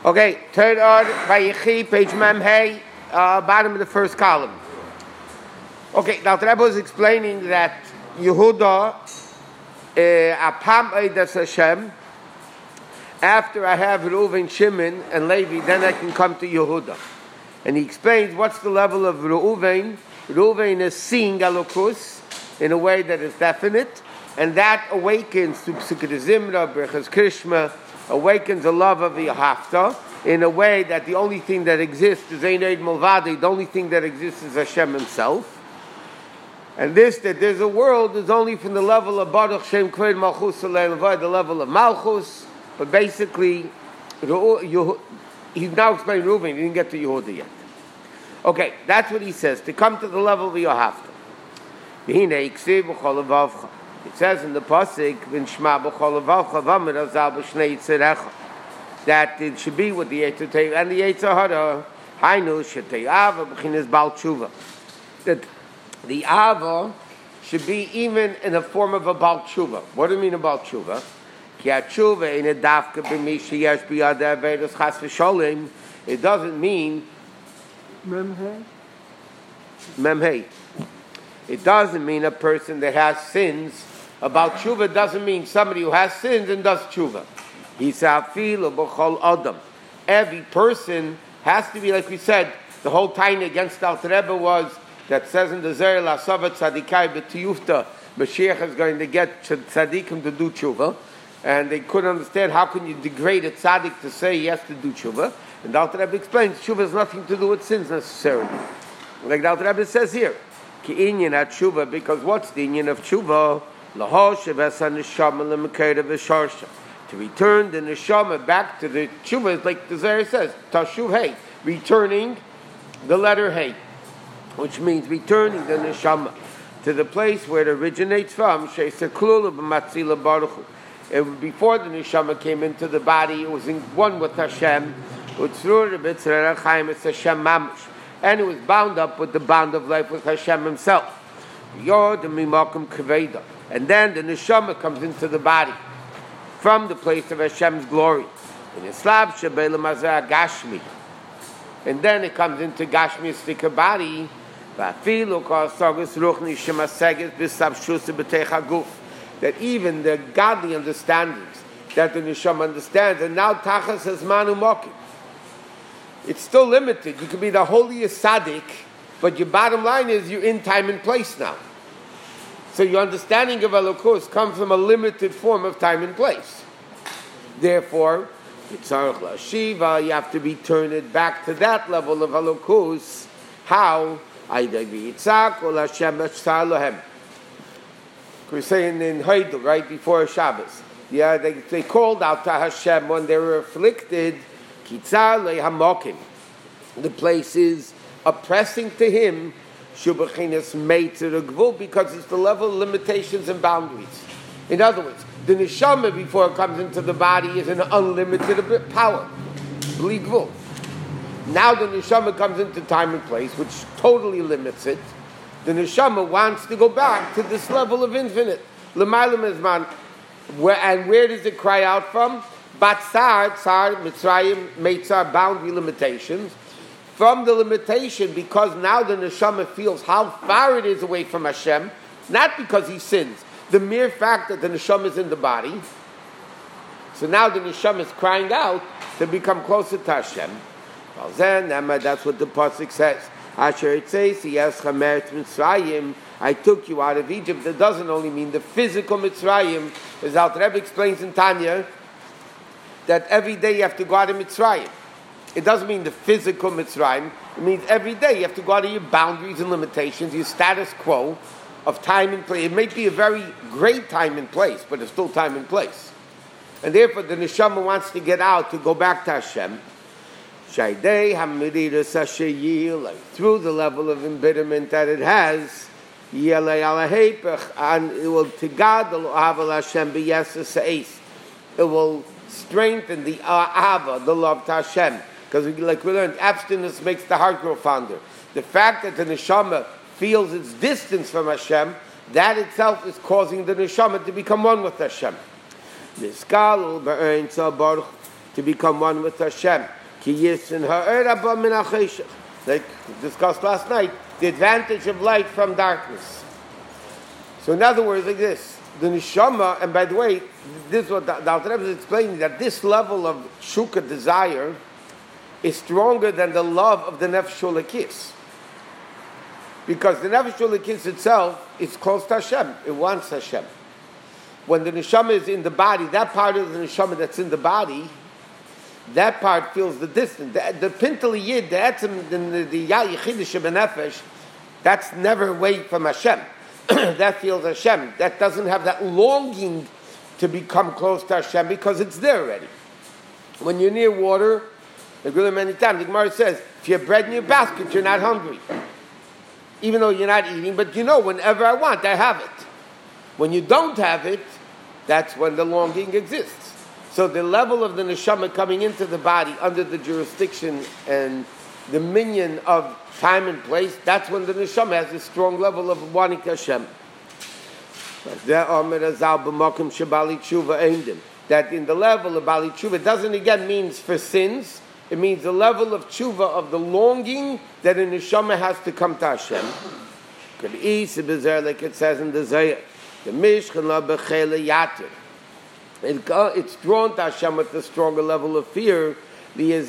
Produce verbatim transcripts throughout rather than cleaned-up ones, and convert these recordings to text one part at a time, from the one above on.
Okay, third art, Vayechi, page Mem Hey, uh, bottom of the first column. Okay, now the Rebbe was explaining that Yehuda, Apam Eidas Hashem, after I have Reuven, Shimon, and Levi, then I can come to Yehuda. And he explains what's the level of Reuven. Reuven is seeing Elokus in a way that is definite, and that awakens to Psukkah Zimra, Berchas Krishma, awakens a love of Yahafta in a way that the only thing that exists is Ein Eid Mulvadi, the only thing that exists is Hashem himself. And this, that there's a world, is only from the level of Baruch Shem Kved Malchus Alei Levai, the level of Malchus. But basically, he's now explaining Reuven, he didn't get to Yehuda yet. Okay, that's what he says, to come to the level of Yahafta. It says in the Pasuk, that it should be with the Yetzer Tov and the Yetzer Hara. Hainu shetei ava b'chinas bal tshuva. That the ava should be even in the form of a bal tshuva. What do you mean about tshuva? Ki tshuva in a dafka b'mi sheyesh b'yad averos chas v'sholim. It doesn't mean memhei. Memhei. It doesn't mean a person that has sins. About tshuva doesn't mean somebody who has sins and does tshuva. He said, Adam. Every person has to be, like we said, the whole time against the Alter Rebbe was that says in the Zer La Savat Tzadikai B'Tiyufta, Mashiach is going to get tzaddikim to do tshuva, and they couldn't understand how can you degrade a tzaddik to say he has to do tshuva. And the Alter Rebbe explains tshuva has nothing to do with sins necessarily. Like the Alter Rebbe says here, Ki inyan at tshuva, because what's the inyan of tshuva? To return the neshama back to the tshuva, like the Zohar says, tashuv hey, returning the letter hey, which means returning the neshama to the place where it originates from. Before the neshama came into the body, it was in one with Hashem, and it was bound up with the bond of life with Hashem himself. And then the neshama comes into the body from the place of Hashem's glory. And then it comes into Gashmiistic body. That even the godly understandings that the neshama understands, and now Tachas has Manu Mokim. It's still limited. You can be the holiest tzaddik, but your bottom line is you're in time and place now. So your understanding of Elokus comes from a limited form of time and place. Therefore, you have to return it back to that level of Elokus. How? We're saying in Haidel, right before Shabbos. Yeah, they, they called out to Hashem when they were afflicted. The place is oppressing to him. Because it's the level of limitations and boundaries. In other words, the neshama before it comes into the body is an unlimited power. Now the neshama comes into time and place, which totally limits it. The neshama wants to go back to this level of infinite. And where does it cry out from? Batzar, Tsar, Mitzrayim, Meitzar, boundary limitations. From the limitation, because now the neshama feels how far it is away from Hashem, not because he sins, the mere fact that the neshama is in the body. So now the neshama is crying out to become closer to Hashem. That's what the pasuk says. Asher it says, Mitzrayim, I took you out of Egypt. That doesn't only mean the physical Mitzrayim, as Alter Rebbe explains in Tanya, that every day you have to go out of Mitzrayim. It doesn't mean the physical Mitzrayim. It means every day you have to go out of your boundaries and limitations, your status quo of time and place. It may be a very great time and place, but it's still time and place. And therefore the neshama wants to get out, to go back to Hashem. Through the level of embitterment that it has, and it will it will strengthen the ava, the love to Hashem. Because we, like we learned, abstinence makes the heart grow fonder. The fact that the neshama feels its distance from Hashem, that itself is causing the neshama to become one with Hashem. to become one with Hashem. Ki yisin ha'er haba min ha'cheshech. Like discussed last night, the advantage of light from darkness. So in other words, like this, the neshama, and by the way, this is what the Alter Rebbe is explaining, that this level of shuka desire is stronger than the love of the nefesh shulakis. Because the nefesh shulakis itself is close to Hashem. It wants Hashem. When the neshama is in the body, that part of the neshama that's in the body, that part feels the distance. The, the pintel yid, the etzem, the the yayichidish benefesh, that's never away from Hashem. That feels Hashem. That doesn't have that longing to become close to Hashem because it's there already. When you're near water, the Gemara many times, the Gemara says, if you have bread in your basket, you're not hungry. Even though you're not eating, but you know, whenever I want, I have it. When you don't have it, that's when the longing exists. So the level of the neshama coming into the body under the jurisdiction and dominion of time and place, that's when the neshama has a strong level of wanting Hashem. That in the level of Bali Tshuva doesn't again means for sins. It means the level of tshuva of the longing that a neshama has to come to Hashem. Like it says in the Zayah, the Mishkan bechele yatir. It's drawn to Hashem with a stronger level of fear. To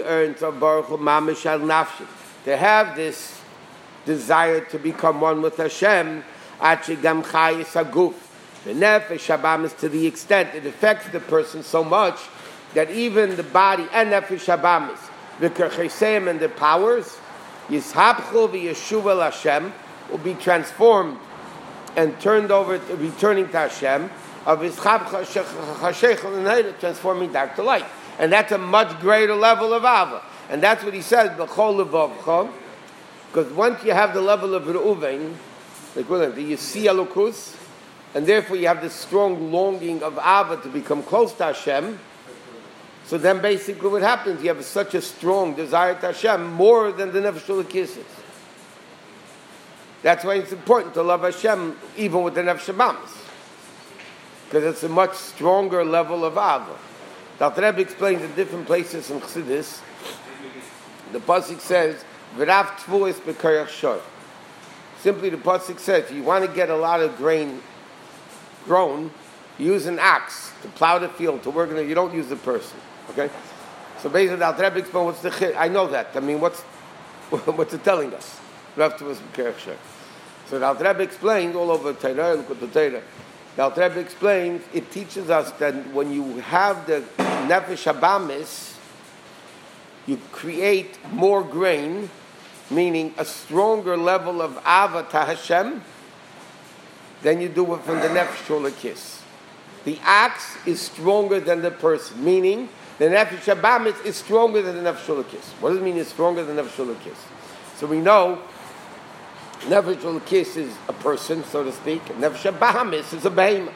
have this desire to become one with Hashem, the nefesh habamis, to the extent it affects the person so much that even the body and nefesh habamis, the kercheseim and the powers, yishapchu v'yeshuva Hashem, will be transformed and turned over, to, returning to Hashem, of his chashechel, transforming back to light. And that's a much greater level of Ava. And that's what he says, b'chol levavcha, because once you have the level of Reuven, like you see Elokus, and therefore you have this strong longing of Ava to become close to Hashem, so then basically what happens, you have such a strong desire to Hashem, more than the nefesh shulakis is. That's why it's important to love Hashem, even with the nefesh habamis, because it's a much stronger level of Ava. The Alter Rebbe explains in different places in Chassidus. The pasuk says, "V'rav tvuos b'karach shor." Simply, the pasuk says, if you want to get a lot of grain grown, you use an axe to plow the field, to work in it. You don't use the person. Okay? So basically, the Alter Rebbe explains what's the chid. I know that. I mean, what's what's it telling us? V'rav tvuos b'karach shor. So the Alter Rebbe explained all over Torah, look at the Torah. The Alter Rebbe explains, it teaches us that when you have the nefesh habamis, you create more grain, meaning a stronger level of ava to Hashem, than you do it from the nefesh shulakis. The axe is stronger than the person, meaning the nefesh habamis is stronger than the nefesh shulakis. What does it mean it's stronger than the nefesh shulakis? So we know nefesh shulakis is a person, so to speak, and nefesh habamis is a behemoth.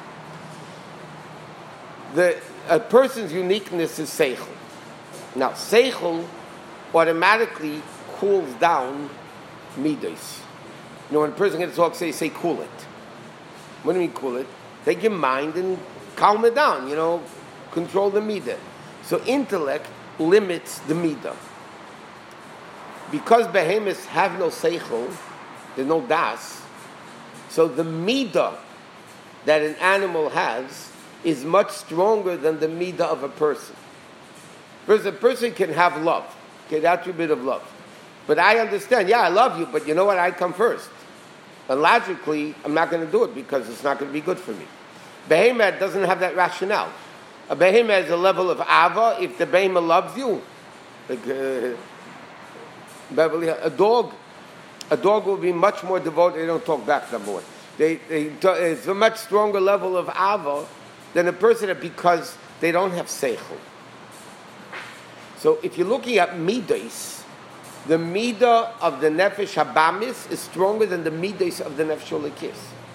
The a person's uniqueness is seichel. Now, seichel automatically cools down midos. You know, when a person gets talk, say, say, cool it. What do you mean, cool it? Take your mind and calm it down. You know, control the midah. So, intellect limits the midah. Because behemoths have no seichel, there's no das. So, the midah that an animal has is much stronger than the midah of a person. Because a person can have love, okay, the attribute of love. But I understand, yeah, I love you, but you know what, I come first. And logically, I'm not going to do it because it's not going to be good for me. Behemoth doesn't have that rationale. A behemoth has a level of ava. If the behemoth loves you, like uh, Beverly, a dog, a dog will be much more devoted. They don't talk back, number one. They, they, it's a much stronger level of ava than a person because they don't have seichel. So if you're looking at midas, the midah of the nefesh habamis is stronger than the midas of the nefesh shulakis.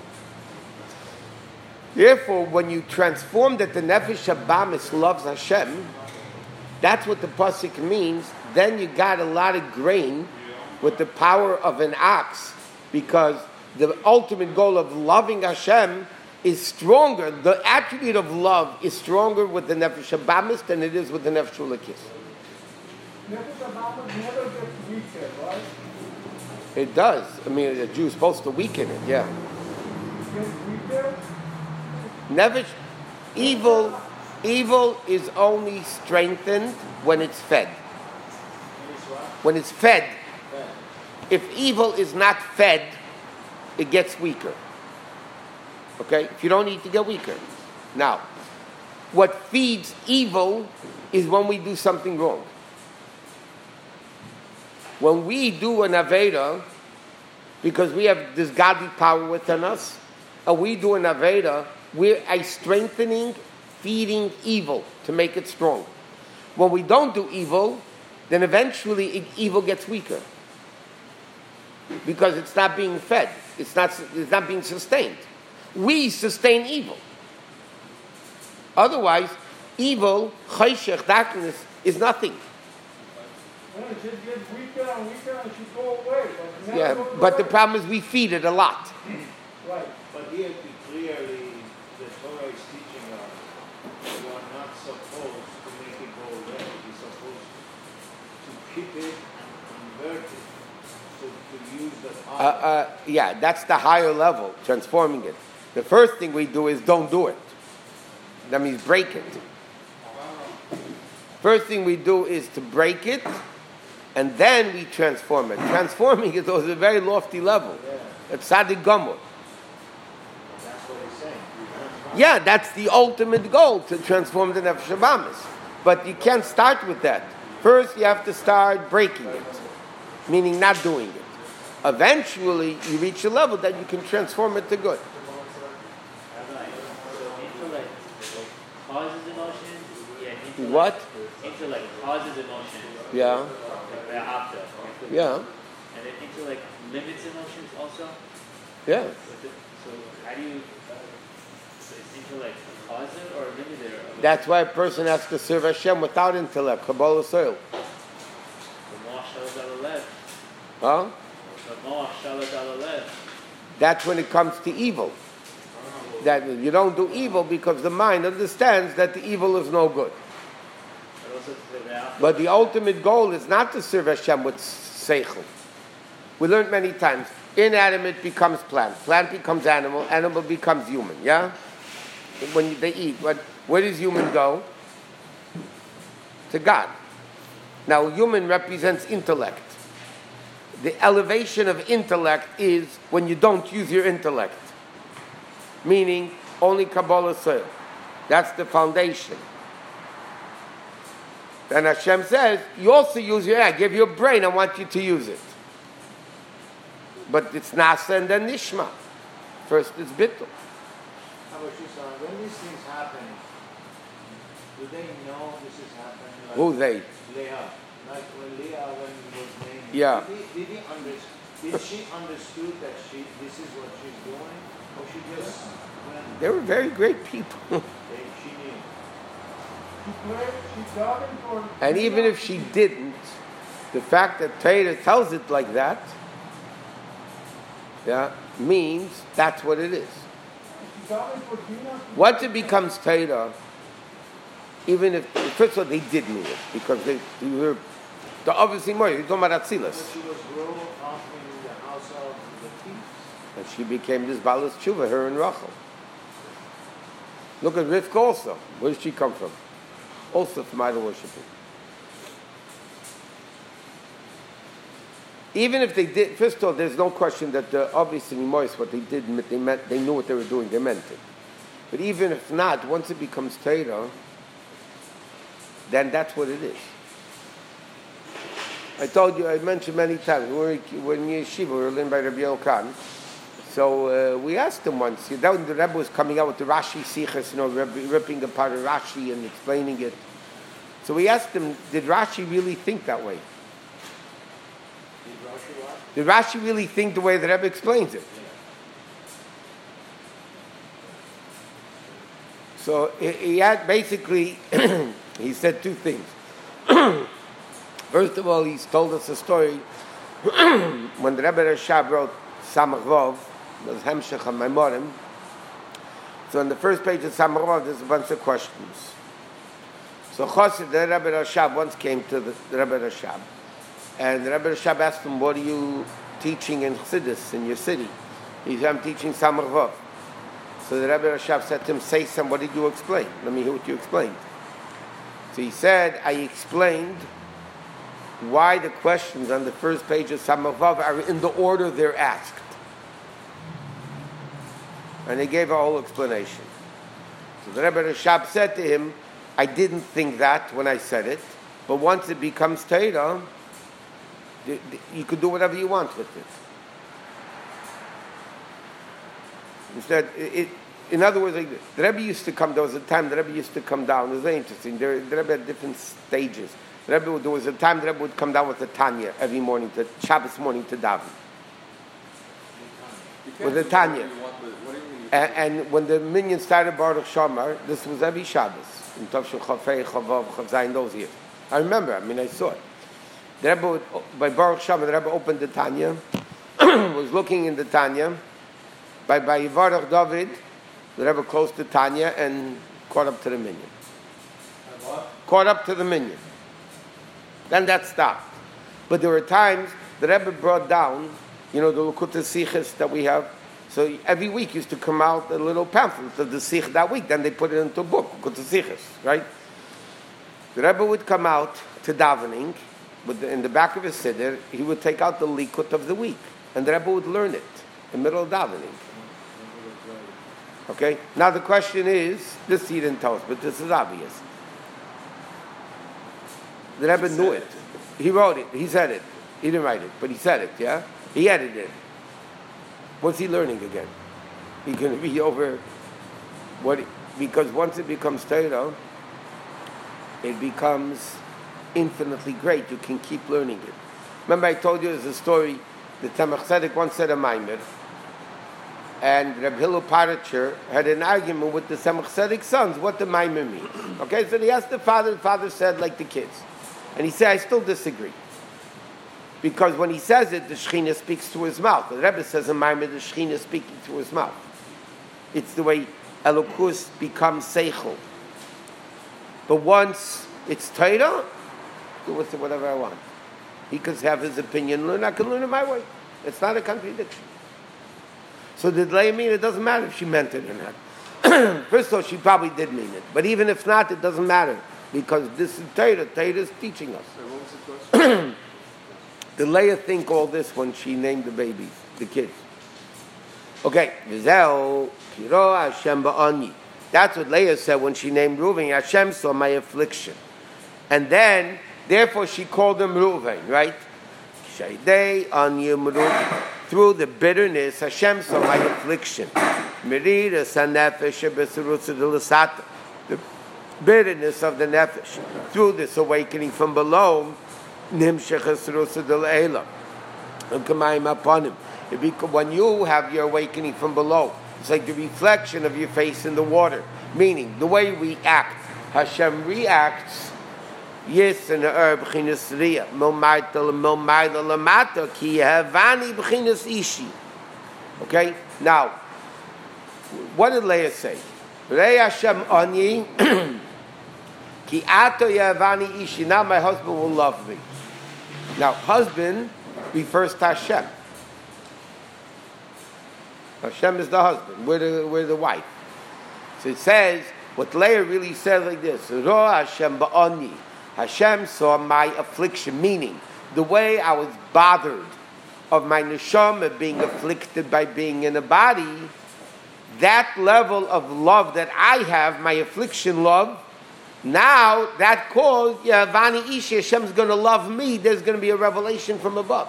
Therefore, when you transform that the nefesh habamis loves Hashem, that's what the pasuk means. Then you got a lot of grain with the power of an ox, because the ultimate goal of loving Hashem is stronger, the attribute of love is stronger with the Nefesh Habamis than it is with the Nefesh Ulakis. Nefesh Habamis never gets weaker, right? It does. I mean, a Jew is supposed to weaken it, yeah. Gets weaker? Nefesh, evil, evil is only strengthened when it's fed. When it's fed. If evil is not fed, it gets weaker. Okay? If you don't eat, you get weaker. Now, what feeds evil is when we do something wrong. When we do an Aveda, because we have this godly power within us, and we do an Aveda, we're a strengthening, feeding evil to make it strong. When we don't do evil, then eventually it, evil gets weaker. Because it's not being fed. It's not, it's not being sustained. We sustain evil. Otherwise, evil, chayshech, darkness, is nothing. Well, it just gets weaker and weaker and it should go away. But it never Yeah, goes but away. the problem is we feed it a lot. Right. But here clearly the Torah is teaching us you are not supposed to make it go away. You're supposed to keep it and convert it. To, to use the Uh, power. uh, yeah, that's the higher level, transforming it. The first thing we do is don't do it. That means break it. First thing we do is to break it, and then we transform it. Transforming it is a very lofty level. It's Tzaddik Gomor. That's what he's saying. Yeah, that's the ultimate goal, to transform the Nefesh Habamis. But you can't start with that. First, you have to start breaking it, meaning not doing it. Eventually, you reach a level that you can transform it to good. Intellect causes emotion, yeah, intellect, What? intellect causes emotion, Yeah, like thereafter. yeah, And then intellect limits emotions also. yeah. With it. So how do you, so is intellect a cause it or a limiter? That's why a person has to serve Hashem without intellect, Kabbalah soil. The more shalat al alev. Huh? The more shalat al alev. That's when it comes to evil. That you don't do evil because the mind understands that the evil is no good. But also to the thereafter. But the ultimate goal is not to serve Hashem with seichel. We learned many times, inanimate becomes plant, plant becomes animal, animal becomes human, yeah? When they eat, what, where does human go? To God. Now, human represents intellect. The elevation of intellect is when you don't use your intellect. Meaning, only Kabbalah soil. That's the foundation. And Hashem says, you also use your, I give you a brain, I want you to use it. But it's Nasa and then Nishma. First it's Bittul. How about you, son? When these things happen, do they know this is happening? Like Who they? Leah. Like when Leah, when he was named. Yeah. Did, he, did, he under, did she understood that she this is what she's doing? Or she just went, They were very great people. they, she knew? She prayed, she gardened for... And even if she didn't, the fact that Torah tells it like that, yeah, means that's what it is. She gardened for Dina. Once it becomes Torah, even if, first of all, they did mean it, because they, they were, they're obviously more, you're talking about So Atzilas. she was grown up in the house of the king. And she became this Balas Tshuva, her and Rachel. Look at Rivka also. Where did she come from? Also from idol worshiping. Even if they did, first of all, there's no question that the obviously Mois, what they did, they meant, they knew what they were doing, they meant it. But even if not, once it becomes Torah, then that's what it is. I told you, I mentioned many times, we were in Yeshiva, we were learned by Rabbi Elkan. So uh, we asked him once, you know, when the Rebbe was coming out with the Rashi Sichas, you know, ripping apart of Rashi and explaining it. So we asked him, did Rashi really think that way? Did Rashi what? Did Rashi really think the way the Rebbe explains it? So he he had basically, he said two things. First of all, he's told us a story when the Rebbe Rashab wrote Samach Vov, was Hemshech HaMaimorim, So on the first page of Samarav, there's a bunch of questions. So Chassid, the Rebbe Rashab, once came to the, the Rebbe Rashab. And the Rebbe Rashab asked him, what are you teaching in Chassidus, in your city? He said, I'm teaching Samarav. So the Rebbe Rashab said to him, say some, what did you explain? Let me hear what you explained. So he said, I explained why the questions on the first page of Samarav are in the order they're asked. And he gave a whole explanation. So the Rebbe Rashab said to him, I didn't think that when I said it, but once it becomes Torah, you could do whatever you want with it. Instead, it, in other words, like, the Rebbe used to come, there was a time the Rebbe used to come down, it was very interesting, the, the Rebbe had different stages. The Rebbe, there was a time the Rebbe would come down with the Tanya every morning, to Shabbos morning to daven. With the Tanya. And, and when the minyan started Baruch Shamar, this was every Shabbos. In Tavshel Chafei, Chavav, Chavzayin, those years. I remember, I mean, I saw it. The Rebbe, would, by Baruch Shamar, the Rebbe opened the Tanya, was looking in the Tanya. By, by Yivarach David, the Rebbe closed the Tanya and caught up to the minyan. Caught up to the minyan. Then that stopped. But there were times the Rebbe brought down, you know, the Lukuta Sichos that we have. So every week used to come out a little pamphlet of the Sich that week. Then they put it into a book, Lukuta Sichos, right? The Rebbe would come out to davening, with the, in the back of his siddur, he would take out the Likut of the week. And the Rebbe would learn it in the middle of davening. Okay? Now the question is, this he didn't tell us, but this is obvious. The Rebbe knew it. He wrote it. He said it. He didn't write it, but he said it, yeah? He edited it. What's he learning again? He can be over what, because once it becomes Torah, it becomes infinitely great. You can keep learning it. Remember I told you there's a story, the Tzemach Tzedek once said a Maimer, and Reb Hillel Paritcher had an argument with the Tzemach Tzedek's sons what the Maimer means. Okay, so he asked the father, the father said like the kids. And he said, I still disagree. Because when he says it, the Shekhinah speaks through his mouth. The Rebbe says in Maimer, the Shekhinah is speaking through his mouth. It's the way Elokus becomes Seichel. But once it's Torah, do with it whatever I want. He could have his opinion, learn, I can learn it my way. It's not a contradiction. So did Leah mean it? Doesn't matter if she meant it or not. First of all, she probably did mean it. But even if not, it doesn't matter. Because this is Torah. Torah is teaching us. So what was the question? Did Leah think all this when she named the babies, the kids? Okay. V'zeo kiro Hashem ba'ani. That's what Leah said when she named Reuven. Hashem saw my affliction. And then, therefore, she called him Reuven, right? Shaydei ani Reuven. Through the bitterness, Hashem saw my affliction. Merida sanefesh besurutz delasata. The bitterness of the nefesh. Through this awakening from below, nimshech surutz delayla. And kamayim upon him. When you have your awakening from below, it's like the reflection of your face in the water. Meaning, the way we act, Hashem reacts. Yes, and the herb b'chinas riya milmaita milmaita lamata ki havani b'chinas ishi. Okay. Now, what did Leah say? Rei Hashem ani ki ato yavani ishi. Now my husband will love me. Now, husband refers to Hashem. Hashem is the husband. We're the, we're the wife. So it says, what Leah really says like this, Ro Hashem ba'ani. Hashem saw my affliction, meaning the way I was bothered of my neshama being afflicted by being in a body, that level of love that I have, my affliction love, now that caused Yavani Ishi, Hashem's going to love me, there's going to be a revelation from above.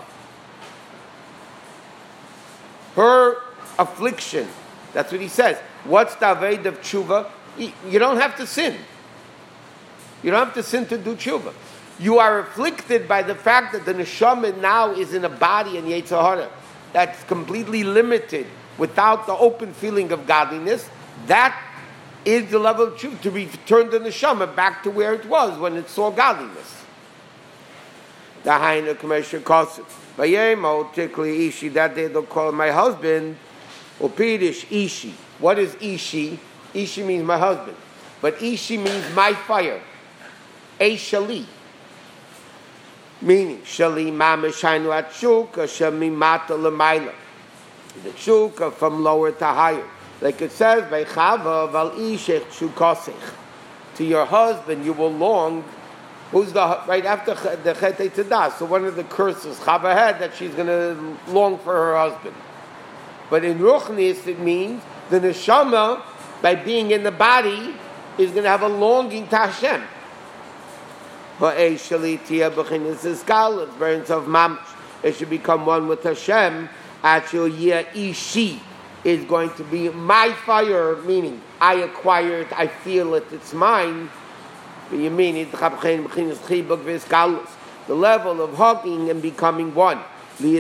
Her affliction, that's what he says. What's the Aved of Tshuva? You don't have to sin. You don't have to sin to do tshuva. You are afflicted by the fact that the neshama now is in a body and Yetzer Hara that's completely limited without the open feeling of godliness. That is the level of tshuva, to return the neshama back to where it was when it saw godliness. The Hainu Commercial Kosu. Vayemo Tikli Ishi, that day they'll call my husband Upidish Ishi. What is Ishi? Ishi means my husband. But Ishi means my fire. A Shali. Meaning, Shali mama shainu at shuka, shami mata lemaila. The shuka from lower to higher. Like it says, by Chava, val ishech shukosech. To your husband you will long. Who's the, right after the Chetei Tzadah? So one of the curses Chava had that she's going to long for her husband. But in Ruchnis it means the neshama, by being in the body, is going to have a longing to Hashem. It should become one with Hashem. Actually, Ishi is going to be my fire, meaning I acquired, I feel it, it's mine. The level of hugging and becoming one. To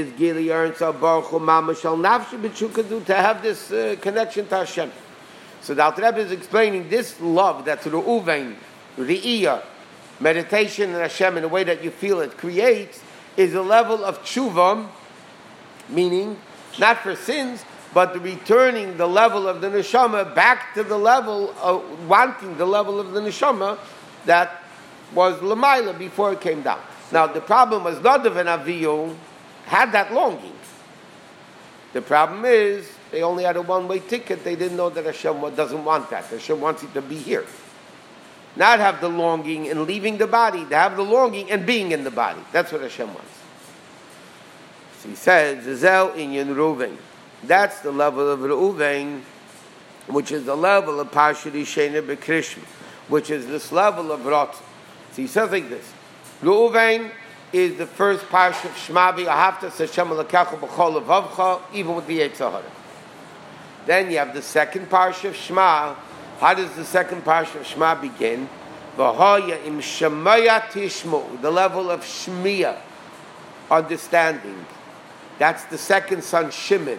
have this uh, connection to Hashem. So the Alter Rebbe is explaining this love that's Ru'uvein, Ri'iyah, meditation in Hashem in the way that you feel it creates, is a level of tshuva, meaning not for sins, but the returning the level of the neshama back to the level of wanting the level of the neshama that was Lamaila before it came down. Now the problem was Nadav and Avihu had that longing. The problem is they only had a one-way ticket. They didn't know that Hashem doesn't want that. Hashem wants it to be here. Not have the longing and leaving the body, to have the longing and being in the body. That's what Hashem wants. So he says, Zizel inyan Reuven. That's the level of Reuven, which is the level of Parshat Yishena B'Krishma, which is this level of Rot. So he says like this. Reuven is the first Parshat of Shema V'Ahavta Hashem Elokecha B'chol Levavcha, even with the Yetzer Hara. Then you have the second Parshat of Shema. How does the second Parshat of Shema begin? V'hoya im Shemaya Tishmu, the level of Shmiya, understanding. That's the second son, Shimon.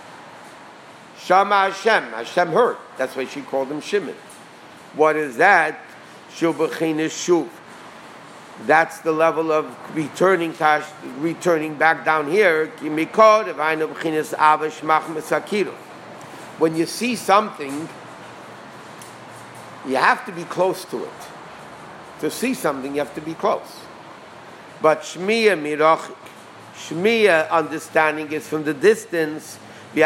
Shama Hashem, Hashem heard. That's why she called him Shimon. What is that? Shubachina Shuv. That's the level of returning to, returning back down here. When you see something, you have to be close to it. To see something, you have to be close. But Shmiya Mirachik, Shmiya understanding is from the distance.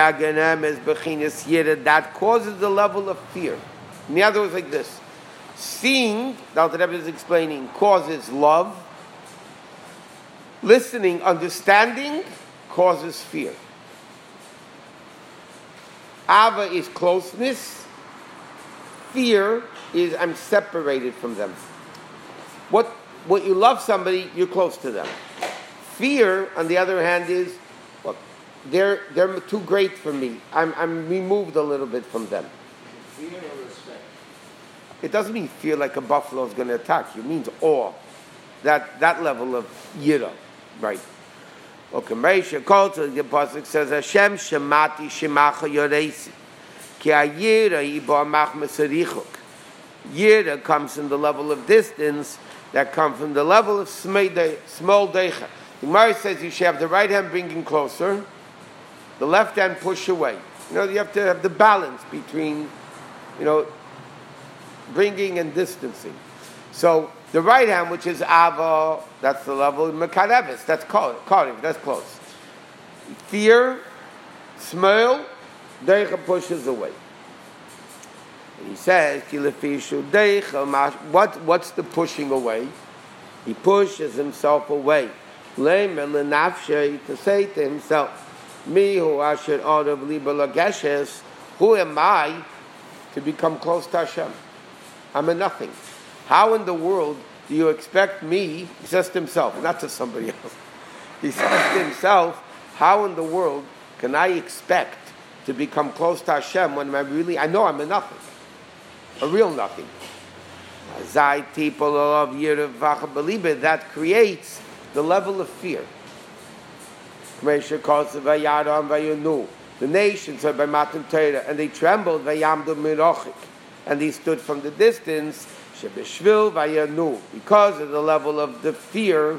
That causes the level of fear. In the other words, like this: seeing, the Alter Rebbe is explaining, causes love. Listening, understanding, causes fear. Ava is closeness. Fear is I'm separated from them. What what you love somebody, you're close to them. Fear, on the other hand, is well, they're they're too great for me. I'm I'm removed a little bit from them. Fear or respect? It doesn't mean fear like a buffalo is going to attack you. It means awe. That that level of yira, right? Okay, Meisha Kolta, the Apostle says, Hashem shemati shemacha yoresi. Ki ayira iba machmasarichuk. Yira comes from the level of distance that comes from the level of small deicha. The Gemara says you should have the right hand bringing closer, the left hand push away. You know, you have to have the balance between, you know, bringing and distancing. So the right hand, which is Ava, that's the level of Mekarevis, that's Karev, that's close. Fear, smell, Deicha pushes away. And he says, what, what's the pushing away? He pushes himself away. To say to himself, me who asher orav liba lageshes, who am I to become close to Hashem? I'm a nothing. How in the world do you expect me, he says to himself, not to somebody else, he says to himself, how in the world can I expect to become close to Hashem when I really, I know I'm a nothing, a real nothing. That creates the level of fear. The nations are by Matan Torah, and they trembled, and they stood from the distance, because of the level of the fear.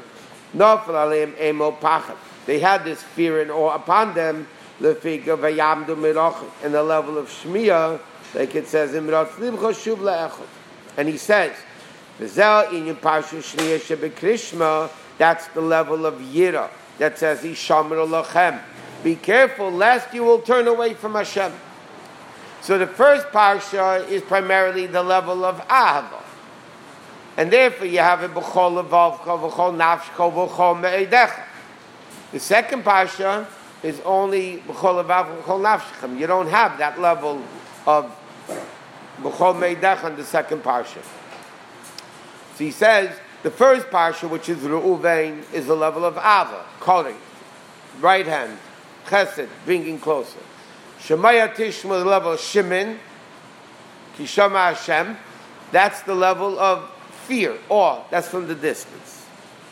They had this fear and awe upon them, and the level of Shmiya, Like it says, Imrat Libcha Shuv Le'echot. And he says, V'zel inyan Parsha Shniya Shebekrishma, that's the level of Yira. That says, Yishamar Lachem. Be careful, lest you will turn away from Hashem. So the first Parsha is primarily the level of Ahava. And therefore you have it B'chol Levavcha, B'chol Nafshcha, B'chol Me'edecha. The second Parsha is only B'chol Levavcha, B'chol Nafshcha. You don't have that level of B'chol Me'edecha in the second Parsha. So he says, the first Parsha, which is Reuven, is the level of Ava, calling, right hand, Chesed, bringing closer. Shemaya Tishma, the level of Shimon, Kishama Hashem, that's the level of fear, awe, that's from the distance.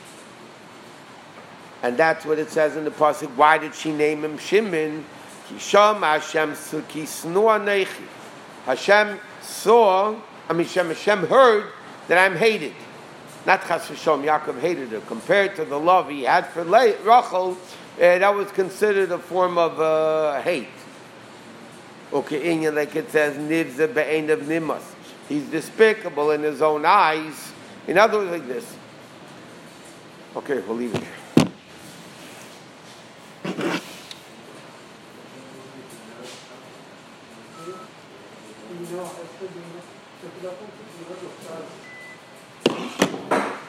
And that's what it says in the pasuk. Why did she name him Shimon? Kishama Hashem Kisnua Nechi. Hashem saw, I mean Hashem, Hashem heard that I'm hated. Not Chas v'Shalom, Yaakov hated her. Compared to the love he had for Le- Rachel, uh, that was considered a form of uh, hate. Okay, like it says, Nivza be'ein of Nimas. He's despicable in his own eyes. In other words, like this. Okay, we'll leave it here.